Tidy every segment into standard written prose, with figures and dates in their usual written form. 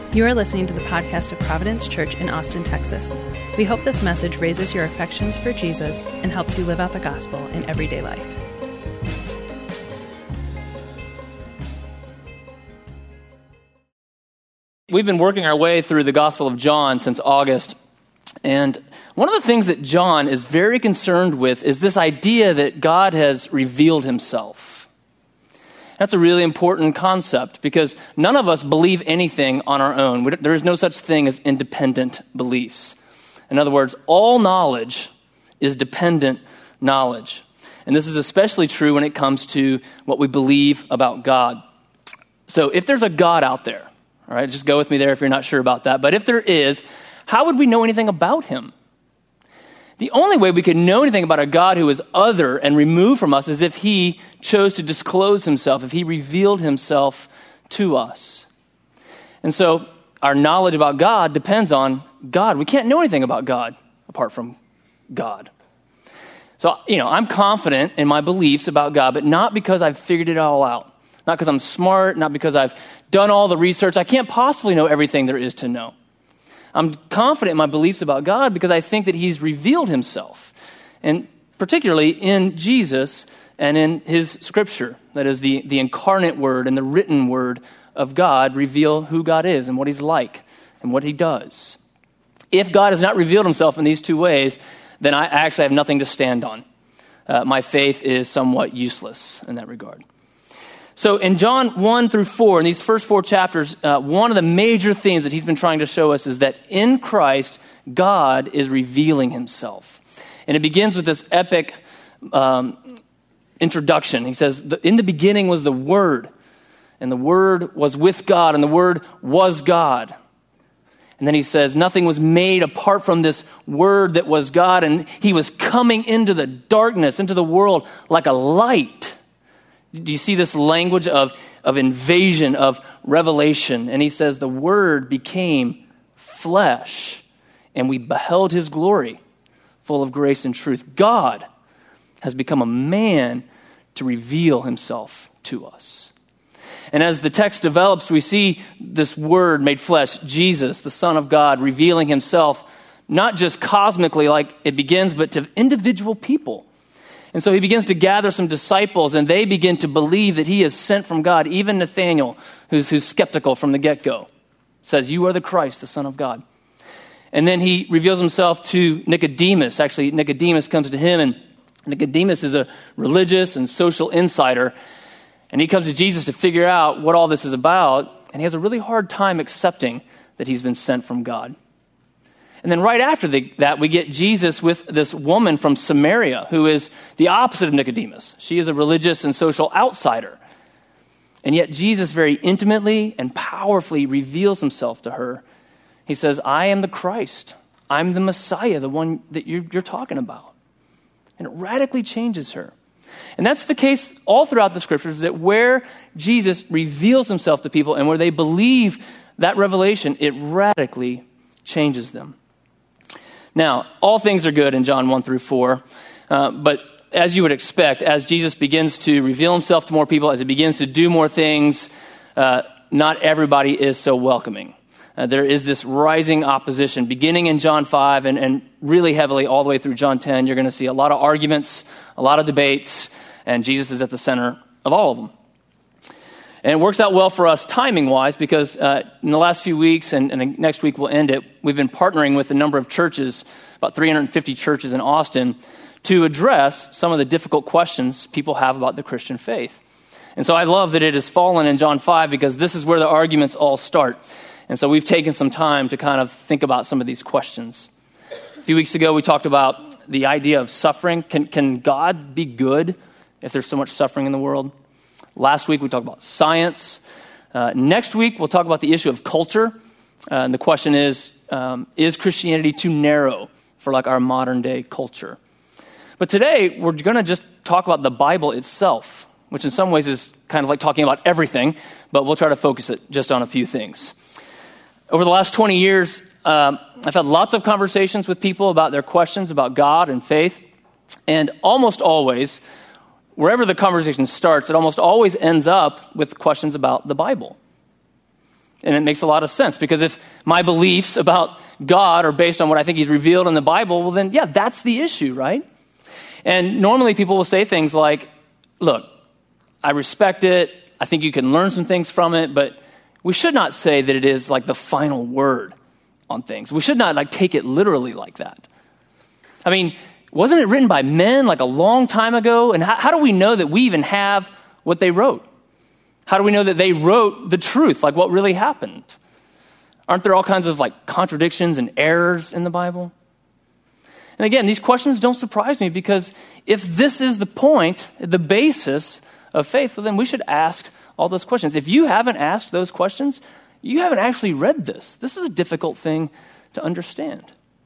You are listening to the podcast of Providence Church in Austin, Texas. We hope this message raises your affections for Jesus and helps you live out the gospel in everyday life. We've been working our way through the Gospel of John since August, and one of the things that John is very concerned with is this idea that God has revealed himself. That's a really important concept because none of us believe anything on our own. There is no such thing as independent beliefs. In other words, all knowledge is dependent knowledge. And this is especially true when it comes to what we believe about God. So if there's a God out there, all right, just go with me there if you're not sure about that. But if there is, how would we know anything about him? The only way we could know anything about a God who is other and removed from us is if he chose to disclose himself, if he revealed himself to us. And so our knowledge about God depends on God. We can't know anything about God apart from God. So, I'm confident in my beliefs about God, but not because I've figured it all out. Not because I'm smart, not because I've done all the research. I can't possibly know everything there is to know. I'm confident in my beliefs about God because I think that he's revealed himself, and particularly in Jesus and in his scripture. That is, the incarnate word and the written word of God reveal who God is and what he's like and what he does. If God has not revealed himself in these two ways, then I actually have nothing to stand on. My faith is somewhat useless in that regard. So in John 1 through 4, in these first four chapters, one of the major themes that he's been trying to show us is that in Christ, God is revealing himself. And it begins with this epic introduction. He says, in the beginning was the Word, and the Word was with God, and the Word was God. And then he says, nothing was made apart from this Word that was God, and he was coming into the darkness, into the world like a light. Do you see this language of invasion, of revelation? And he says, the Word became flesh, and we beheld his glory, full of grace and truth. God has become a man to reveal himself to us. And as the text develops, we see this Word made flesh, Jesus, the Son of God, revealing himself, not just cosmically like it begins, but to individual people. And so he begins to gather some disciples, and they begin to believe that he is sent from God. Even Nathanael, who's skeptical from the get-go, says, you are the Christ, the Son of God. And then he reveals himself to Nicodemus. Actually, Nicodemus comes to him, and Nicodemus is a religious and social insider. And he comes to Jesus to figure out what all this is about, and he has a really hard time accepting that he's been sent from God. And then right after that, we get Jesus with this woman from Samaria, who is the opposite of Nicodemus. She is a religious and social outsider. And yet Jesus very intimately and powerfully reveals himself to her. He says, I am the Christ. I'm the Messiah, the one that you're talking about. And it radically changes her. And that's the case all throughout the scriptures, that where Jesus reveals himself to people and where they believe that revelation, it radically changes them. Now, all things are good in John 1 through 4, but as you would expect, as Jesus begins to reveal himself to more people, as he begins to do more things, not everybody is so welcoming. There is this rising opposition beginning in John 5 and really heavily all the way through John 10. You're going to see a lot of arguments, a lot of debates, and Jesus is at the center of all of them. And it works out well for us timing-wise because in the last few weeks, and next week we'll end it, we've been partnering with a number of churches, about 350 churches in Austin, to address some of the difficult questions people have about the Christian faith. And so I love that it has fallen in John 5 because this is where the arguments all start. And so we've taken some time to kind of think about some of these questions. A few weeks ago, we talked about the idea of suffering. Can God be good if there's so much suffering in the world? Last week, we talked about science. Next week, we'll talk about the issue of culture. And the question is Christianity too narrow for like our modern day culture? But today, we're going to just talk about the Bible itself, which in some ways is kind of like talking about everything, but we'll try to focus it just on a few things. Over the last 20 years, I've had lots of conversations with people about their questions about God and faith, and almost always, wherever the conversation starts, it almost always ends up with questions about the Bible. And it makes a lot of sense, because if my beliefs about God are based on what I think he's revealed in the Bible, well then, yeah, that's the issue, right? And normally people will say things like, look, I respect it. I think you can learn some things from it, but we should not say that it is like the final word on things. We should not like take it literally like that. I mean, wasn't it written by men like a long time ago? And how do we know that we even have what they wrote? How do we know that they wrote the truth, like what really happened? Aren't there all kinds of like contradictions and errors in the Bible? And again, these questions don't surprise me, because if this is the point, the basis of faith, well, then we should ask all those questions. If you haven't asked those questions, you haven't actually read this. This is a difficult thing to understand.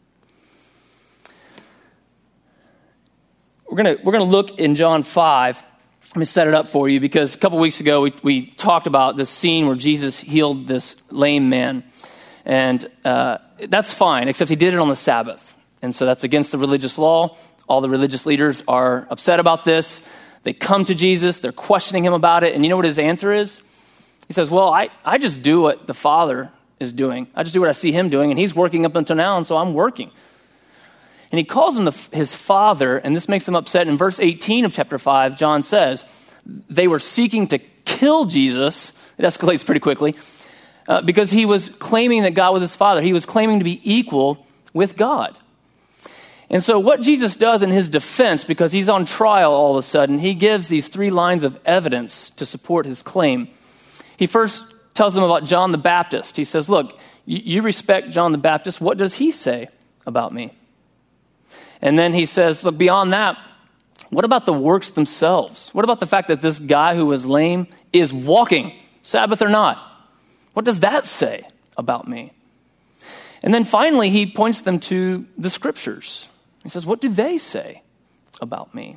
We're gonna look in John 5. Let me set it up for you, because a couple weeks ago we talked about this scene where Jesus healed this lame man. And that's fine, except he did it on the Sabbath. And so that's against the religious law. All the religious leaders are upset about this. They come to Jesus. They're questioning him about it. And you know what his answer is? He says, well, I just do what the Father is doing. I just do what I see him doing. And he's working up until now, and so I'm working. And he calls him his father, and this makes them upset. In verse 18 of chapter 5, John says, they were seeking to kill Jesus. It escalates pretty quickly, because he was claiming that God was his father. He was claiming to be equal with God. And so what Jesus does in his defense, because he's on trial all of a sudden, he gives these 3 lines of evidence to support his claim. He first tells them about John the Baptist. He says, look, you respect John the Baptist. What does he say about me? And then he says, look, beyond that, what about the works themselves? What about the fact that this guy who was lame is walking, Sabbath or not? What does that say about me? And then finally, he points them to the scriptures. He says, what do they say about me?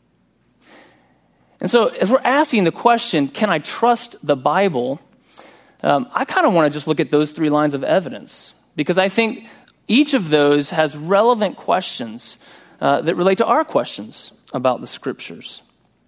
And so if we're asking the question, can I trust the Bible? I kind of want to just look at those 3 lines of evidence, because I think each of those has relevant questions that relate to our questions about the scriptures.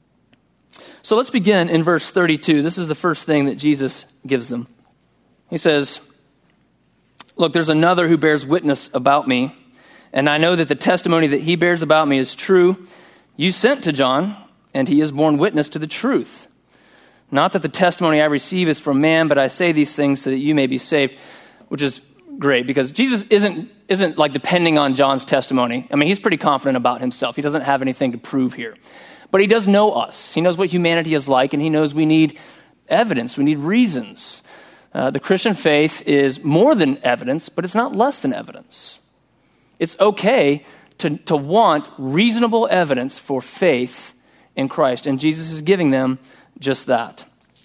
So let's begin in verse 32. This is the first thing that Jesus gives them. He says, look, there's another who bears witness about me, and I know that the testimony that he bears about me is true. You sent to John, and he has borne witness to the truth. Not that the testimony I receive is from man, but I say these things so that you may be saved, which is great, because Jesus isn't like depending on John's testimony. I mean, he's pretty confident about himself. He doesn't have anything to prove here. But he does know us. He knows what humanity is like, and he knows we need evidence. We need reasons. The Christian faith is more than evidence, but it's not less than evidence. It's okay to want reasonable evidence for faith in Christ, and Jesus is giving them just that.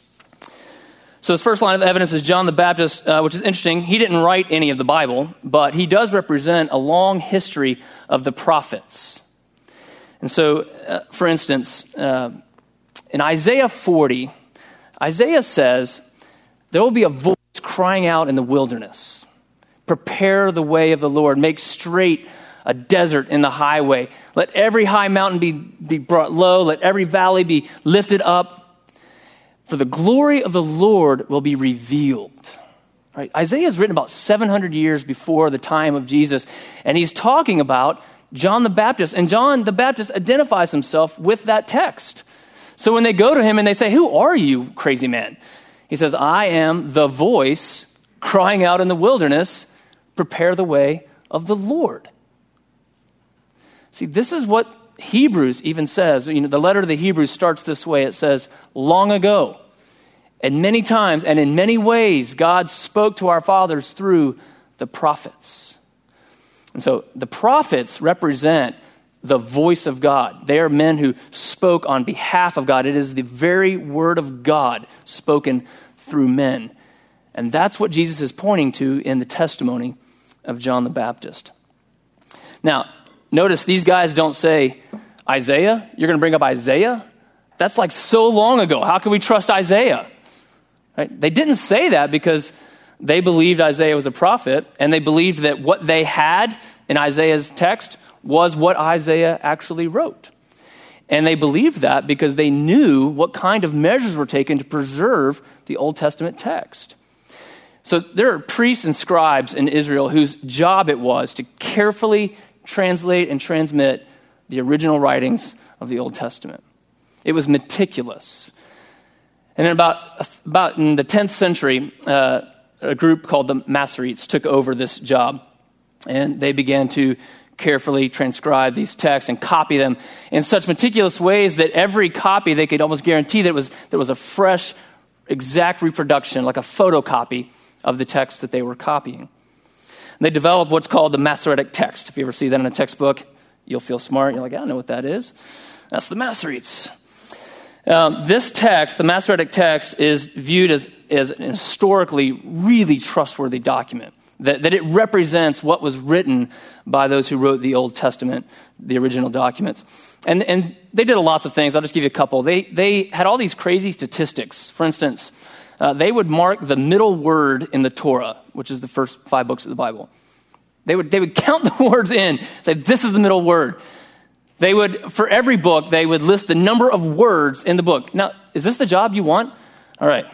So his first line of evidence is John the Baptist, which is interesting. He didn't write any of the Bible, but he does represent a long history of the prophets. And so, for instance, in Isaiah 40, Isaiah says, there will be a voice crying out in the wilderness. Prepare the way of the Lord. Make straight a desert in the highway. Let every high mountain be brought low. Let every valley be lifted up. For the glory of the Lord will be revealed. Right? Isaiah is written about 700 years before the time of Jesus, and he's talking about John the Baptist. And John the Baptist identifies himself with that text. So when they go to him and they say, who are you, crazy man? He says, I am the voice crying out in the wilderness, prepare the way of the Lord. See, this is what Hebrews even says. You know, the letter to the Hebrews starts this way. It says, long ago, and many times, and in many ways, God spoke to our fathers through the prophets. And so the prophets represent the voice of God. They are men who spoke on behalf of God. It is the very word of God spoken through men. And that's what Jesus is pointing to in the testimony of John the Baptist. Now, notice these guys don't say, Isaiah? You're going to bring up Isaiah? That's like so long ago. How can we trust Isaiah? Right? They didn't say that because they believed Isaiah was a prophet, and they believed that what they had in Isaiah's text was what Isaiah actually wrote. And they believed that because they knew what kind of measures were taken to preserve the Old Testament text. So there are priests and scribes in Israel whose job it was to carefully translate and transmit the original writings of the Old Testament. It was meticulous. And then about in the 10th century, a group called the Masoretes took over this job, and they began to carefully transcribe these texts and copy them in such meticulous ways that every copy they could almost guarantee that there was a fresh, exact reproduction, like a photocopy of the text that they were copying. And they developed what's called the Masoretic text. If you ever see that in a textbook, you'll feel smart. You're like, I don't know what that is. That's the Masoretes. This text, the Masoretic text, is viewed as an historically really trustworthy document. That it represents what was written by those who wrote the Old Testament, the original documents. And they did lots of things. I'll just give you a couple. They had all these crazy statistics. For instance, they would mark the middle word in the Torah, which is the first 5 books of the Bible. They would count the words in, say, this is the middle word. They would, for every book, they would list the number of words in the book. Now, is this the job you want? All right.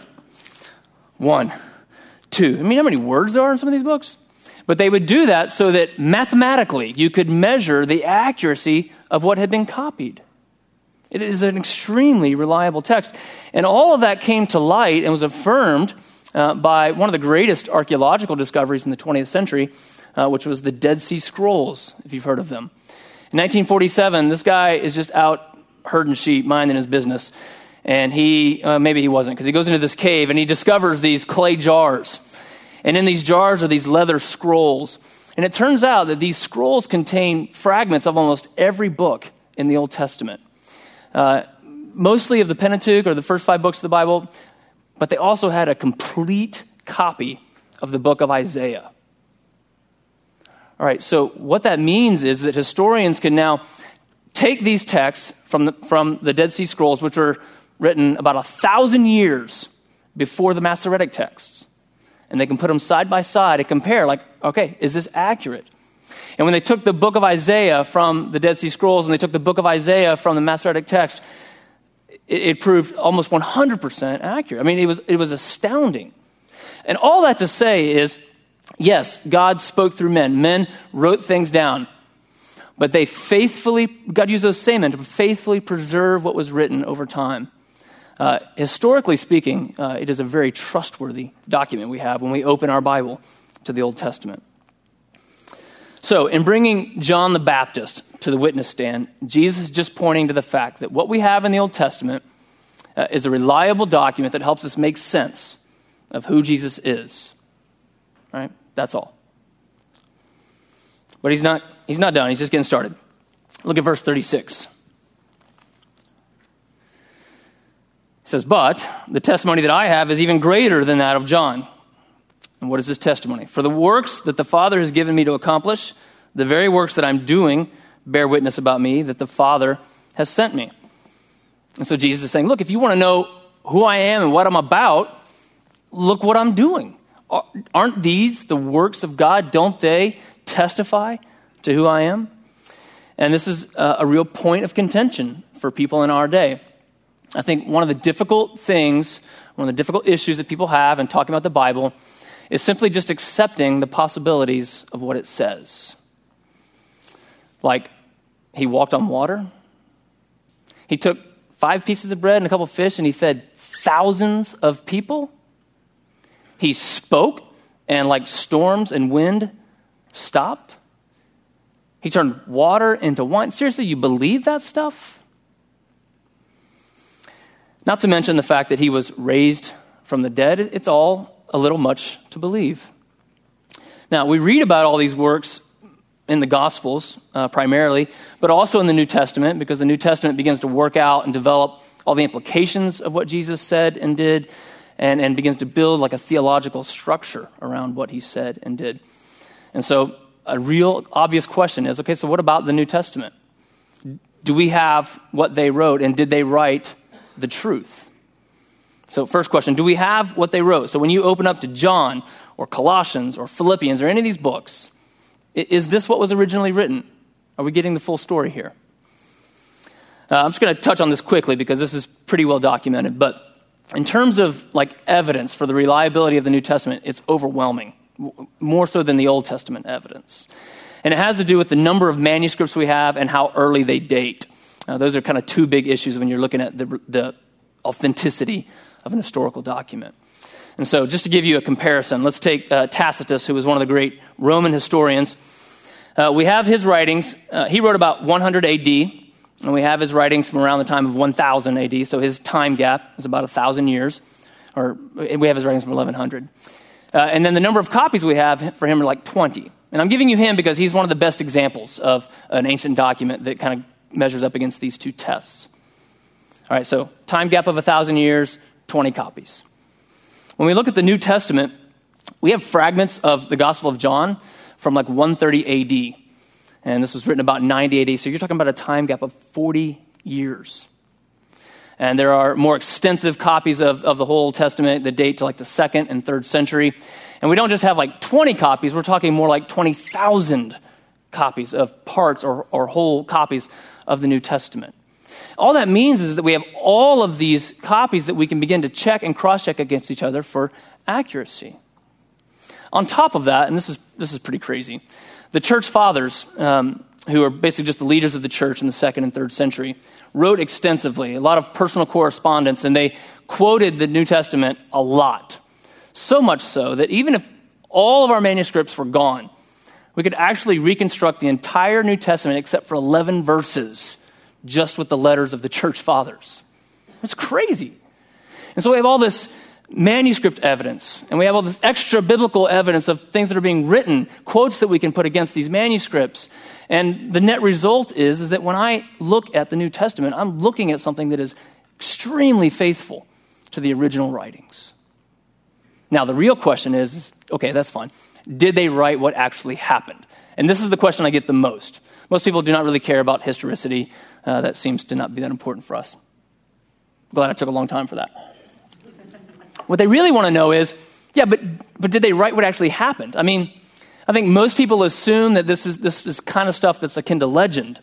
1, 2. I mean, how many words there are in some of these books? But they would do that so that mathematically you could measure the accuracy of what had been copied. It is an extremely reliable text. And all of that came to light and was affirmed by one of the greatest archaeological discoveries in the 20th century, which was the Dead Sea Scrolls, if you've heard of them. In 1947, this guy is just out herding sheep, minding his business. And maybe he wasn't, because he goes into this cave and he discovers these clay jars. And in these jars are these leather scrolls. And it turns out that these scrolls contain fragments of almost every book in the Old Testament. Mostly of the Pentateuch, or the first 5 books of the Bible, but they also had a complete copy of the book of Isaiah. All right, so what that means is that historians can now take these texts from the Dead Sea Scrolls, which were written about 1,000 years before the Masoretic texts, and they can put them side by side and compare, like, okay, is this accurate? And when they took the book of Isaiah from the Dead Sea Scrolls and they took the book of Isaiah from the Masoretic text, it proved almost 100% accurate. I mean, it was astounding. And all that to say is, yes, God spoke through men. Men wrote things down. But God used those same men to faithfully preserve what was written over time. Historically speaking, it is a very trustworthy document we have when we open our Bible to the Old Testament. So, in bringing John the Baptist to the witness stand, Jesus is just pointing to the fact that what we have in the Old Testament is a reliable document that helps us make sense of who Jesus is. Right? That's all. But he's not done. He's just getting started. Look at verse 36. It says, but the testimony that I have is even greater than that of John. And what is this testimony? For the works that the Father has given me to accomplish, the very works that I'm doing, bear witness about me that the Father has sent me. And so Jesus is saying, look, if you want to know who I am and what I'm about, look what I'm doing. Aren't these the works of God? Don't they testify to who I am? And this is a real point of contention for people in our day. I think one of the difficult issues that people have in talking about the Bible is simply just accepting the possibilities of what it says. Like, he walked on water. He took 5 pieces of bread and a couple of fish and he fed thousands of people. He spoke and like storms and wind stopped. He turned water into wine. Seriously, you believe that stuff? Not to mention the fact that he was raised from the dead. It's all a little much to believe. Now, we read about all these works in the Gospels primarily, but also in the New Testament, because the New Testament begins to work out and develop all the implications of what Jesus said and did, and begins to build like a theological structure around what he said and did. And so a real obvious question is, okay, so what about the New Testament? Do we have what they wrote, and did they write the truth? So first question, do we have what they wrote? So when you open up to John or Colossians or Philippians or any of these books, is this what was originally written? Are we getting the full story here? I'm just going to touch on this quickly because this is pretty well documented. But in terms of like evidence for the reliability of the New Testament, it's overwhelming, more so than the Old Testament evidence. And it has to do with the number of manuscripts we have and how early they date. Those are kind of two big issues when you're looking at the authenticity of an historical document. And so just to give you a comparison, let's take Tacitus, who was one of the great Roman historians. We have his writings. He wrote about 100 AD, and we have his writings from around the time of 1000 AD, so his time gap is about 1,000 years, or we have his writings from 1100. And then the number of copies we have for him are like 20. And I'm giving you him because he's one of the best examples of an ancient document that kind of measures up against these two tests. All right, so time gap of 1,000 years, 20 copies. When we look at the New Testament, we have fragments of the Gospel of John from like 130 AD. And this was written about 90 AD, so you're talking about a time gap of 40 years. And there are more extensive copies of the whole Old Testament that date to like the 2nd and 3rd century. And we don't just have like 20 copies, we're talking more like 20,000 copies of parts or whole copies of the New Testament. All that means is that we have all of these copies that we can begin to check and cross-check against each other for accuracy. On top of that, and this is pretty crazy, the church fathers, who are basically just the leaders of the church in the 2nd and 3rd century, wrote extensively, a lot of personal correspondence, and they quoted the New Testament a lot. So much so that even if all of our manuscripts were gone, we could actually reconstruct the entire New Testament except for 11 verses just with the letters of the church fathers. It's crazy. And so we have all this manuscript evidence, and we have all this extra biblical evidence of things that are being written, quotes that we can put against these manuscripts. And the net result is that when I look at the New Testament, I'm looking at something that is extremely faithful to the original writings. Now, the real question is, okay, that's fine. Did they write what actually happened? And this is the question I get the most. Most people do not really care about historicity. That seems to not be that important for us. Glad I took a long time for that. What they really want to know is, yeah, but did they write what actually happened? I mean, I think most people assume that this is kind of stuff that's akin to legend.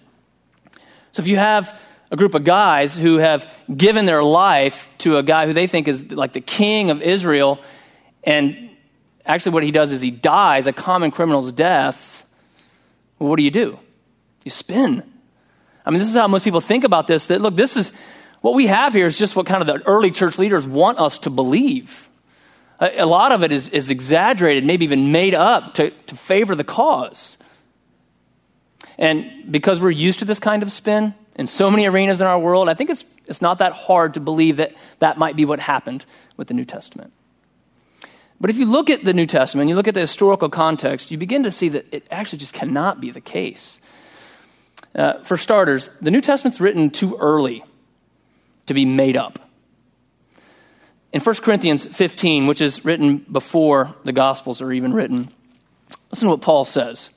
So if you have a group of guys who have given their life to a guy who they think is like the king of Israel, and actually what he does is he dies a common criminal's death, well, what do? You spin. I mean, this is how most people think about this, that look, this is what we have here is just what kind of the early church leaders want us to believe. A lot of it is exaggerated, maybe even made up to favor the cause. And because we're used to this kind of spin in so many arenas in our world, I think it's not that hard to believe that might be what happened with the New Testament. But if you look at the New Testament, you look at the historical context, you begin to see that it actually just cannot be the case. For starters, the New Testament's written too early to be made up. In 1 Corinthians 15, which is written before the Gospels are even written, listen to what Paul says.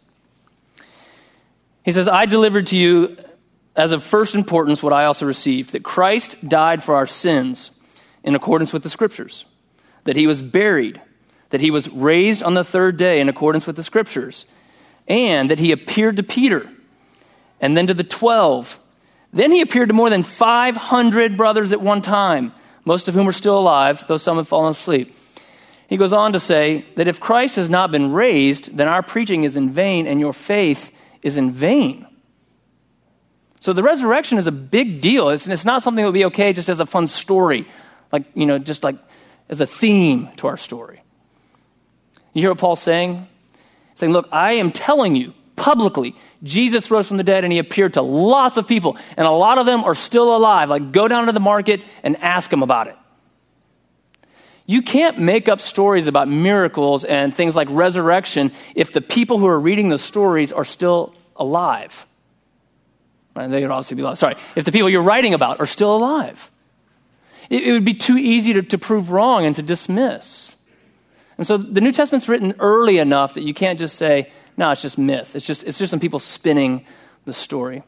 He says, I delivered to you as of first importance what I also received, that Christ died for our sins in accordance with the Scriptures, that he was buried, that he was raised on the third day in accordance with the Scriptures, and that he appeared to Peter, and then to the 12. Then he appeared to more than 500 brothers at one time, most of whom are still alive, though some have fallen asleep. He goes on to say that if Christ has not been raised, then our preaching is in vain and your faith is in vain. So the resurrection is a big deal. It's not something that would be okay just as a fun story, just like as a theme to our story. You hear what Paul's saying? He's saying, look, I am telling you publicly, Jesus rose from the dead and he appeared to lots of people, and a lot of them are still alive. Like, go down to the market and ask them about it. You can't make up stories about miracles and things like resurrection if the people who are reading the stories are still alive. They would obviously be alive. Sorry, if the people you're writing about are still alive. It would be too easy to prove wrong and to dismiss. And so the New Testament's written early enough that you can't just say, no, it's just myth. It's just some people spinning the story.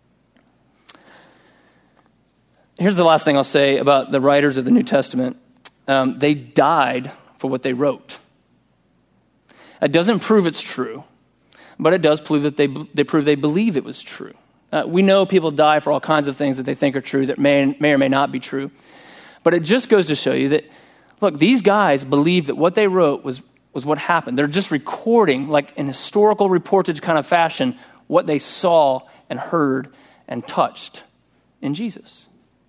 Here's the last thing I'll say about the writers of the New Testament. They died for what they wrote. It doesn't prove it's true, but it does prove that they prove they believe it was true. We know people die for all kinds of things that they think are true that may or may not be true. But it just goes to show you that, look, these guys believed that what they wrote was what happened. They're just recording, like in historical reportage kind of fashion, what they saw and heard and touched in Jesus.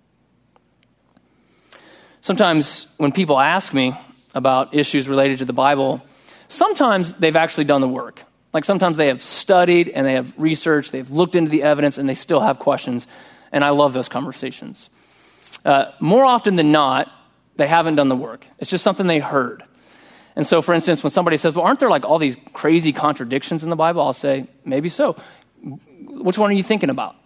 Sometimes when people ask me about issues related to the Bible, sometimes they've actually done the work. Like sometimes they have studied and they have researched, they've looked into the evidence, and they still have questions. And I love those conversations. More often than not, they haven't done the work. It's just something they heard. And so, for instance, when somebody says, well, aren't there like all these crazy contradictions in the Bible? I'll say, maybe so. Which one are you thinking about?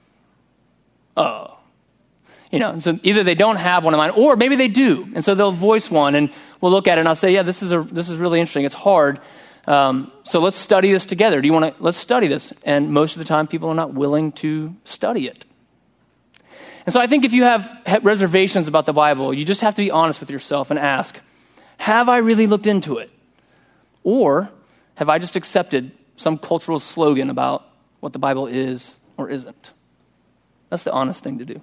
So either they don't have one in mind, or maybe they do. And so they'll voice one, and we'll look at it, and I'll say, yeah, this is really interesting. It's hard. So let's study this together. Let's study this. And most of the time, people are not willing to study it. And so I think if you have reservations about the Bible, you just have to be honest with yourself and ask, have I really looked into it? Or have I just accepted some cultural slogan about what the Bible is or isn't? That's the honest thing to do.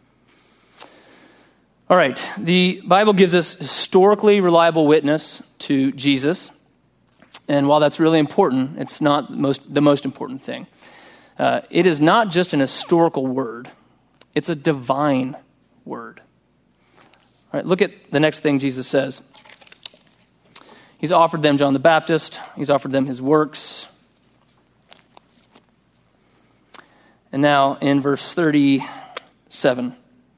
All right, the Bible gives us historically reliable witness to Jesus. And while that's really important, it's not the most important thing. It is not just an historical word. It's a divine word. All right, look at the next thing Jesus says. He's offered them John the Baptist. He's offered them his works. And now in verse 37.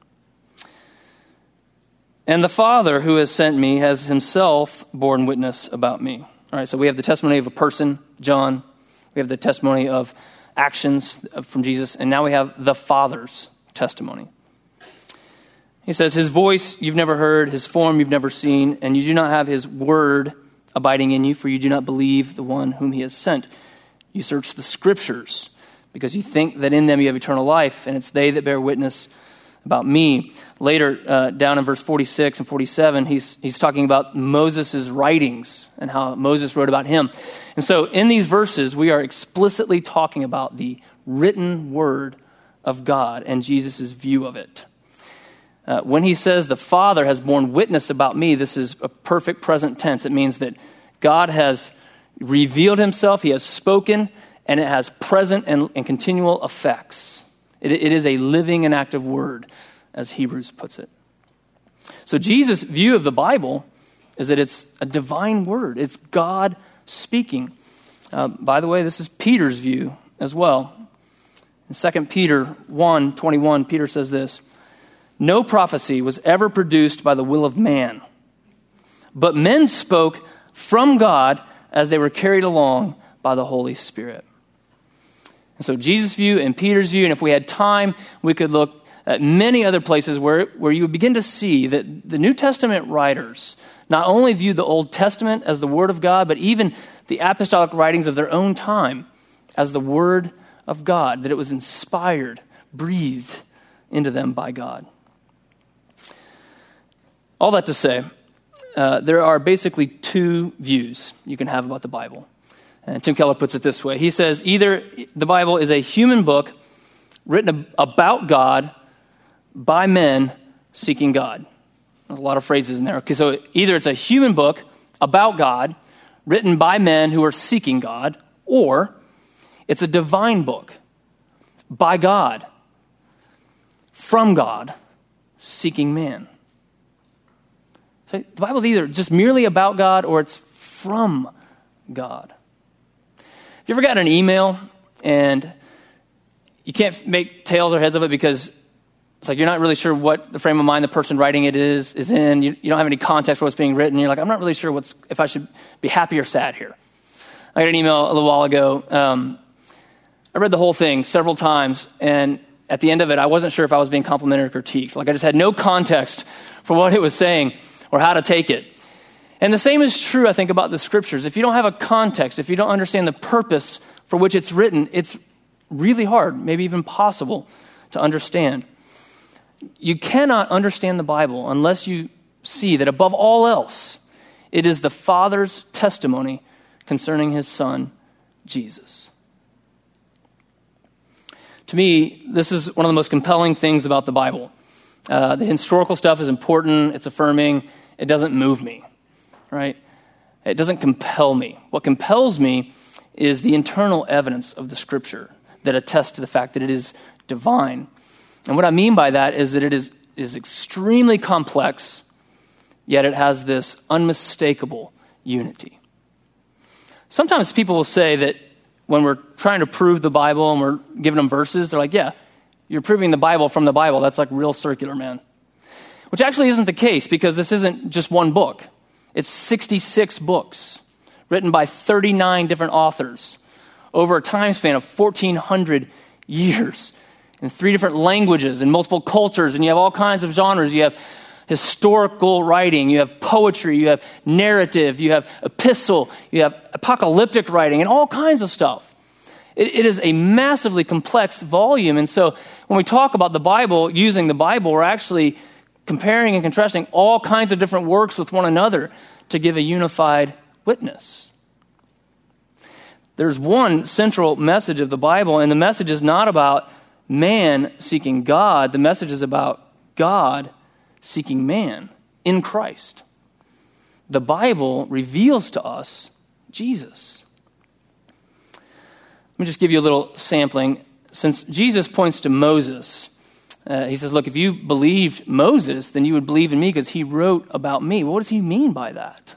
And the Father who has sent me has himself borne witness about me. All right, so we have the testimony of a person, John. We have the testimony of actions from Jesus. And now we have the Father's testimony. He says, his voice you've never heard, his form you've never seen, and you do not have his word abiding in you, for you do not believe the one whom he has sent. You search the scriptures because you think that in them you have eternal life, and it's they that bear witness about me. Later, down in verse 46 and 47, he's talking about Moses' writings and how Moses wrote about him. And so in these verses, we are explicitly talking about the written word of God and Jesus' view of it. When he says the Father has borne witness about me, this is a perfect present tense. It means that God has revealed himself, he has spoken, and it has present and continual effects. It is a living and active word, as Hebrews puts it. So Jesus' view of the Bible is that it's a divine word. It's God speaking. By the way, this is Peter's view as well. In 2 Peter 1:21, Peter says this, no prophecy was ever produced by the will of man, but men spoke from God as they were carried along by the Holy Spirit. And so Jesus' view and Peter's view, and if we had time, we could look at many other places where you would begin to see that the New Testament writers not only viewed the Old Testament as the Word of God, but even the apostolic writings of their own time as the Word of God, that it was inspired, breathed into them by God. All that to say, there are basically two views you can have about the Bible. And Tim Keller puts it this way. He says either the Bible is a human book written about God by men seeking God. There's a lot of phrases in there. Okay, so either it's a human book about God written by men who are seeking God, or it's a divine book by God, from God, seeking man. So the Bible's either just merely about God or it's from God. Have you ever gotten an email and you can't make tails or heads of it because it's like you're not really sure what the frame of mind the person writing it is in. You don't have any context for what's being written. You're like, I'm not really sure if I should be happy or sad here. I got an email a little while ago. I read the whole thing several times, and at the end of it, I wasn't sure if I was being complimented or critiqued. Like I just had no context for what it was saying or how to take it. And the same is true, I think, about the scriptures. If you don't have a context, if you don't understand the purpose for which it's written, it's really hard, maybe even impossible to understand. You cannot understand the Bible unless you see that above all else, it is the Father's testimony concerning his Son, Jesus. To me, this is one of the most compelling things about the Bible. The historical stuff is important. It's affirming. It doesn't move me, right? It doesn't compel me. What compels me is the internal evidence of the Scripture that attests to the fact that it is divine. And what I mean by that is that it is extremely complex, yet it has this unmistakable unity. Sometimes people will say that when we're trying to prove the Bible and we're giving them verses, they're like, yeah, you're proving the Bible from the Bible. That's like real circular, man. Which actually isn't the case, because this isn't just one book. It's 66 books written by 39 different authors over a time span of 1,400 years in 3 different languages and multiple cultures, and you have all kinds of genres. You have historical writing, you have poetry, you have narrative, you have epistle, you have apocalyptic writing, and all kinds of stuff. It is a massively complex volume, and so when we talk about the Bible, using the Bible, we're actually comparing and contrasting all kinds of different works with one another to give a unified witness. There's one central message of the Bible, and the message is not about man seeking God. The message is about God seeking man in Christ. The Bible reveals to us Jesus. Let me just give you a little sampling. Since Jesus points to Moses, he says, look, if you believed Moses, then you would believe in me because he wrote about me. Well, what does he mean by that?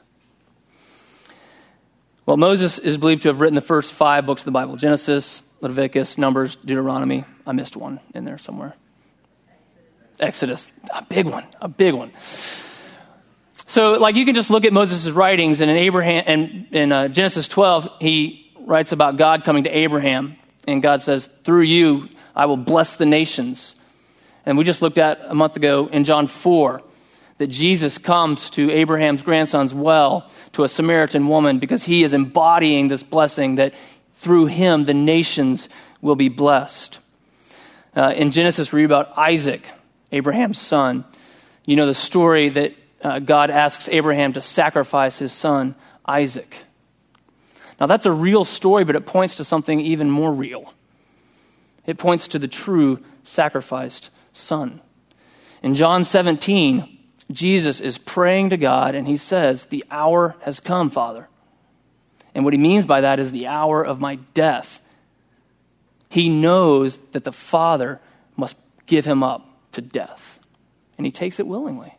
Well, Moses is believed to have written the first 5 books of the Bible: Genesis, Leviticus, Numbers, Deuteronomy. I missed one in there somewhere. Exodus, a big one. So, like, you can just look at Moses' writings, and in Abraham, and in Genesis 12, he writes about God coming to Abraham, and God says, through you, I will bless the nations. And we just looked at a month ago in John 4 that Jesus comes to Abraham's grandson's well, to a Samaritan woman, because he is embodying this blessing that through him the nations will be blessed. In Genesis, we read about Isaac, Abraham's son. You know the story that God asks Abraham to sacrifice his son, Isaac. Now that's a real story, but it points to something even more real. It points to the true sacrificed son. In John 17, Jesus is praying to God, and he says, the hour has come, Father. And what he means by that is the hour of my death. He knows that the Father must give him up to death, and he takes it willingly.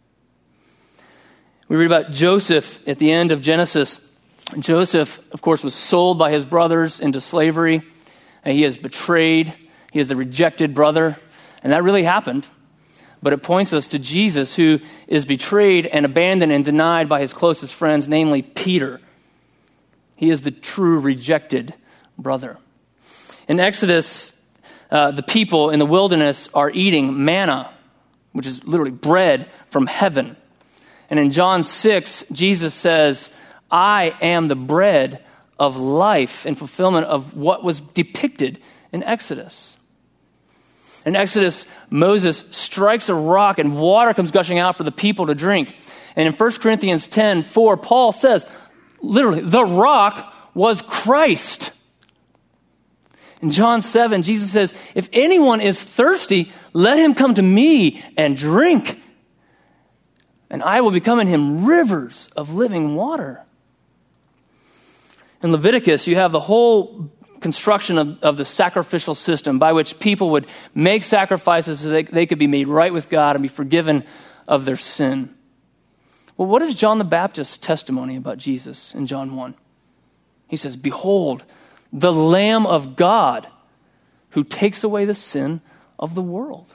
We read about Joseph at the end of Genesis. Joseph, of course, was sold by his brothers into slavery, and he is betrayed. He is the rejected brother, and that really happened. But it points us to Jesus, who is betrayed and abandoned and denied by his closest friends, namely Peter. He is the true rejected brother. In Exodus, the people in the wilderness are eating manna, which is literally bread from heaven. And in John 6, Jesus says, I am the bread of life, in fulfillment of what was depicted in Exodus. In Exodus, Moses strikes a rock and water comes gushing out for the people to drink. And in 1 Corinthians 10:4, Paul says, literally, the rock was Christ. In John 7, Jesus says, if anyone is thirsty, let him come to me and drink, and I will become in him rivers of living water. In Leviticus, you have the whole construction of the sacrificial system by which people would make sacrifices so they could be made right with God and be forgiven of their sin. Well, what is John the Baptist's testimony about Jesus in John 1? He says, behold, the Lamb of God who takes away the sin of the world.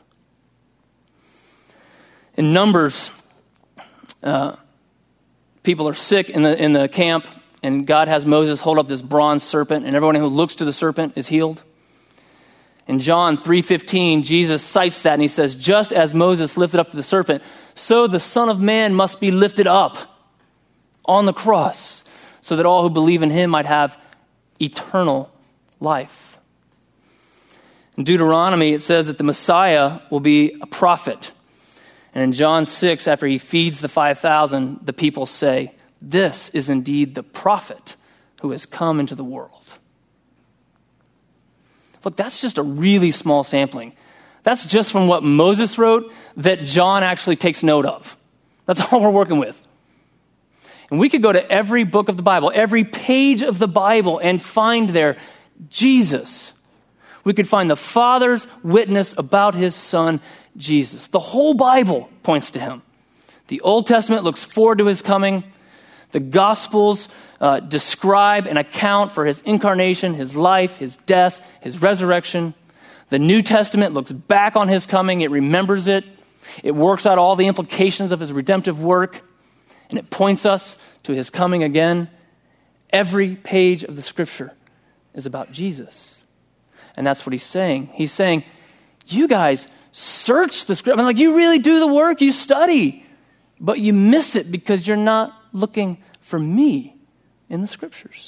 In Numbers, people are sick in the camp, and God has Moses hold up this bronze serpent, and everyone who looks to the serpent is healed. In John 3:15, Jesus cites that, and he says, just as Moses lifted up the serpent, so the Son of Man must be lifted up on the cross, so that all who believe in him might have eternal life. In Deuteronomy, it says that the Messiah will be a prophet. And in John 6, after he feeds the 5,000, the people say, this is indeed the prophet who has come into the world. Look, that's just a really small sampling. That's just from what Moses wrote that John actually takes note of. That's all we're working with. And we could go to every book of the Bible, every page of the Bible, and find there Jesus. We could find the Father's witness about his Son, Jesus. The whole Bible points to him. The Old Testament looks forward to his coming. The Gospels describe and account for his incarnation, his life, his death, his resurrection. The New Testament looks back on his coming. It remembers it. It works out all the implications of his redemptive work. And it points us to his coming again. Every page of the Scripture is about Jesus. And that's what he's saying. He's saying, you guys search the Scripture. You really do the work, you study, but you miss it because you're not looking for me in the Scriptures.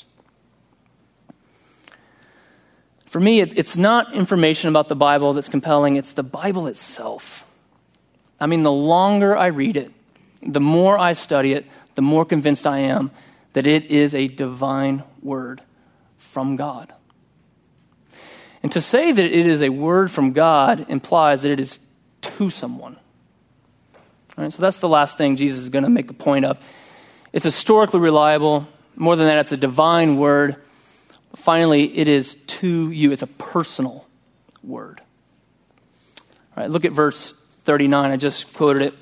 For me, it's not information about the Bible that's compelling. It's the Bible itself. The longer I read it, the more I study it, the more convinced I am that it is a divine word from God. And to say that it is a word from God implies that it is to someone. All right, so that's the last thing Jesus is going to make the point of. It's historically reliable. More than that, it's a divine word. Finally, it is to you. It's a personal word. All right, look at verse 39. I just quoted it.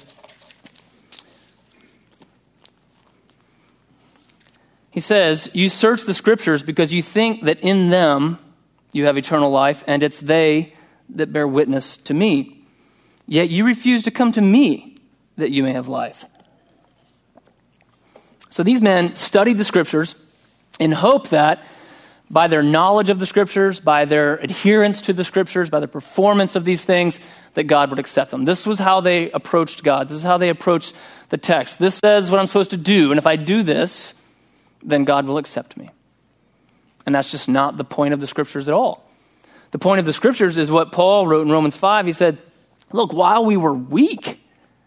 He says, you search the Scriptures because you think that in them you have eternal life, and it's they that bear witness to me. Yet you refuse to come to me that you may have life. So these men studied the Scriptures in hope that by their knowledge of the Scriptures, by their adherence to the Scriptures, by the performance of these things, that God would accept them. This was how they approached God. This is how they approached the text. This says what I'm supposed to do, and if I do this, then God will accept me. And that's just not the point of the Scriptures at all. The point of the Scriptures is what Paul wrote in Romans 5. He said, look, while we were weak,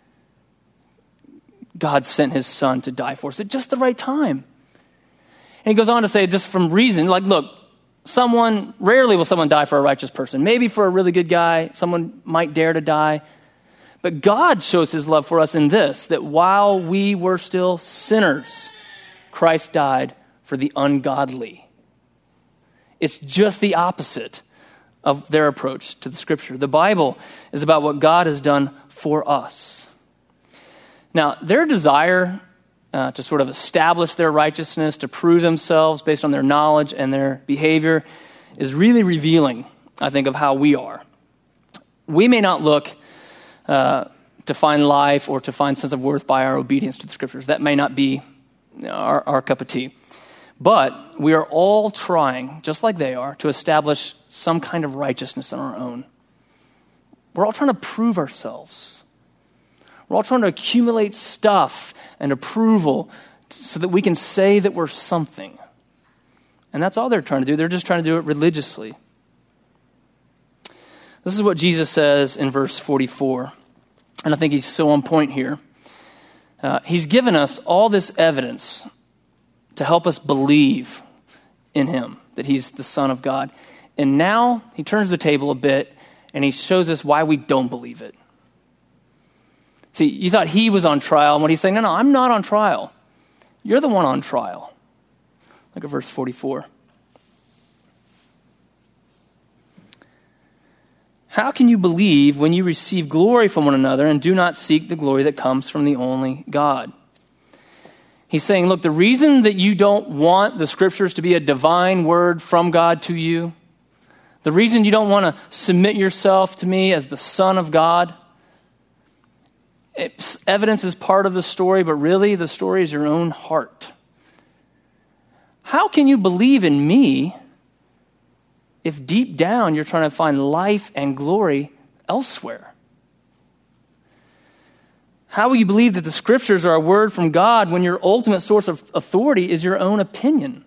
God sent his Son to die for us at just the right time. And he goes on to say, just from reason, look, rarely will someone die for a righteous person. Maybe for a really good guy, someone might dare to die. But God shows his love for us in this, that while we were still sinners, Christ died for the ungodly. It's just the opposite of their approach to the Scripture. The Bible is about what God has done for us. Now, their desire to sort of establish their righteousness, to prove themselves based on their knowledge and their behavior, is really revealing, I think, of how we are. We may not look to find life or to find sense of worth by our obedience to the Scriptures. That may not be our cup of tea. But we are all trying, just like they are, to establish some kind of righteousness on our own. We're all trying to prove ourselves. We're all trying to accumulate stuff and approval so that we can say that we're something. And that's all they're trying to do. They're just trying to do it religiously. This is what Jesus says in verse 44. And I think he's so on point here. He's given us all this evidence to help us believe in him, that he's the Son of God. And now he turns the table a bit and he shows us why we don't believe it. See, you thought he was on trial, and what he's saying, no, I'm not on trial. You're the one on trial. Look at verse 44. How can you believe when you receive glory from one another and do not seek the glory that comes from the only God? He's saying, look, the reason that you don't want the Scriptures to be a divine word from God to you, the reason you don't want to submit yourself to me as the Son of God, evidence is part of the story, but really the story is your own heart. How can you believe in me if deep down you're trying to find life and glory elsewhere? How will you believe that the Scriptures are a word from God when your ultimate source of authority is your own opinion?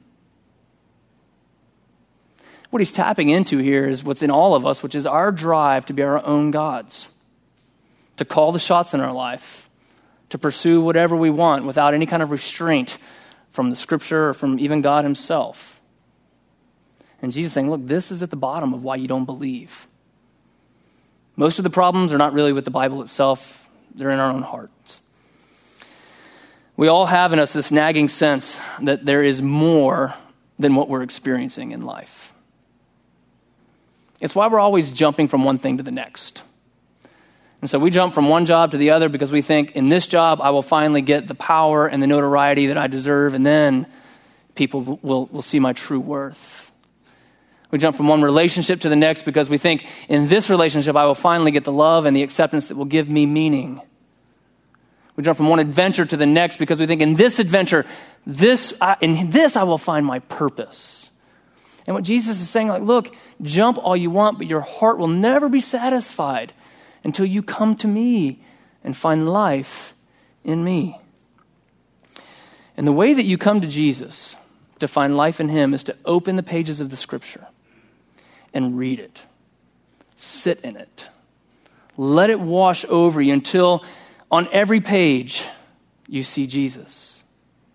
What he's tapping into here is what's in all of us, which is our drive to be our own gods, to call the shots in our life, to pursue whatever we want without any kind of restraint from the Scripture or from even God himself. And Jesus is saying, look, this is at the bottom of why you don't believe. Most of the problems are not really with the Bible itself. They're in our own hearts. We all have in us this nagging sense that there is more than what we're experiencing in life. It's why we're always jumping from one thing to the next. And so we jump from one job to the other because we think, in this job, I will finally get the power and the notoriety that I deserve, and then people will see my true worth. We jump from one relationship to the next because we think, in this relationship, I will finally get the love and the acceptance that will give me meaning. We jump from one adventure to the next because we think, in this adventure, in this I will find my purpose. And what Jesus is saying, like, look, jump all you want, but your heart will never be satisfied until you come to me and find life in me. And the way that you come to Jesus to find life in him is to open the pages of the Scripture and read it. Sit in it. Let it wash over you until on every page you see Jesus.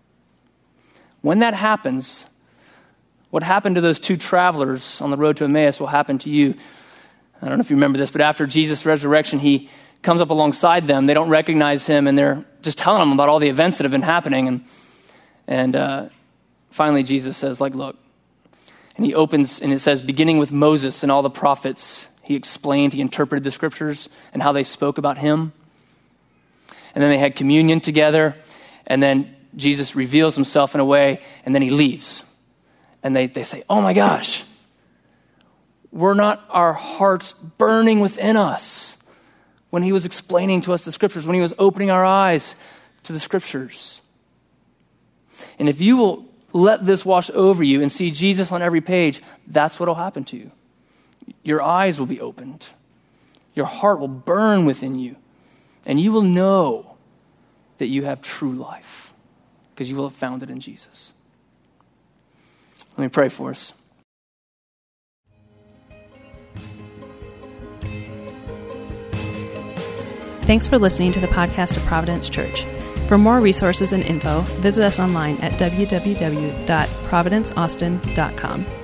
When that happens, what happened to those two travelers on the road to Emmaus will happen to you. I don't know if you remember this, but after Jesus' resurrection, he comes up alongside them. They don't recognize him, and they're just telling him about all the events that have been happening. And finally, Jesus says, like, look. And he opens, and it says, beginning with Moses and all the prophets, he explained, he interpreted the Scriptures and how they spoke about him. And then they had communion together, and then Jesus reveals himself in a way, and then he leaves. And they say, oh my gosh, were not our hearts burning within us when he was explaining to us the Scriptures, when he was opening our eyes to the Scriptures? And if you will let this wash over you and see Jesus on every page, that's what will happen to you. Your eyes will be opened. Your heart will burn within you. And you will know that you have true life because you will have found it in Jesus. Let me pray for us. Thanks for listening to the podcast of Providence Church. For more resources and info, visit us online at www.providenceaustin.com.